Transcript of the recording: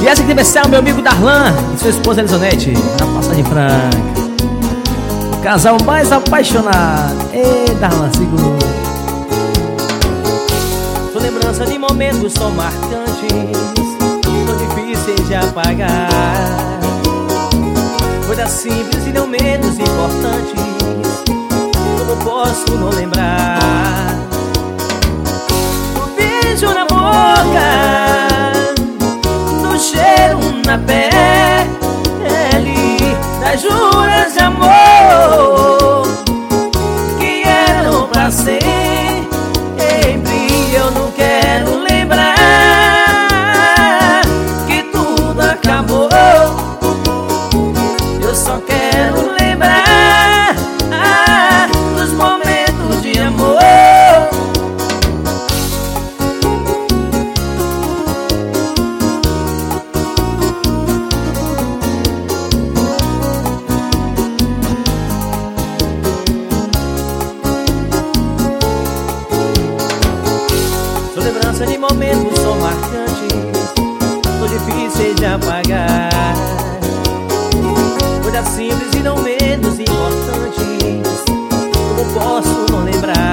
E essa aqui deve ser o meu amigo Darlan e sua esposa Elisonete, na Passagem Franca. O casal mais apaixonado. Ei, Darlan, segura. Sua lembrança de momentos são marcantes, tão difíceis de apagar. Coisas simples e não menos importantes, como posso não lembrar? O beijo na boca, do cheiro na pele, das juras de amor que eram pra sempre. Eu não quero lembrar que tudo acabou. Eu só quero lembrar dos momentos de amor. Sua lembrança de momentos são marcantes, tão difíceis de apagar. Coisas simples e não menos importantes, como posso não lembrar?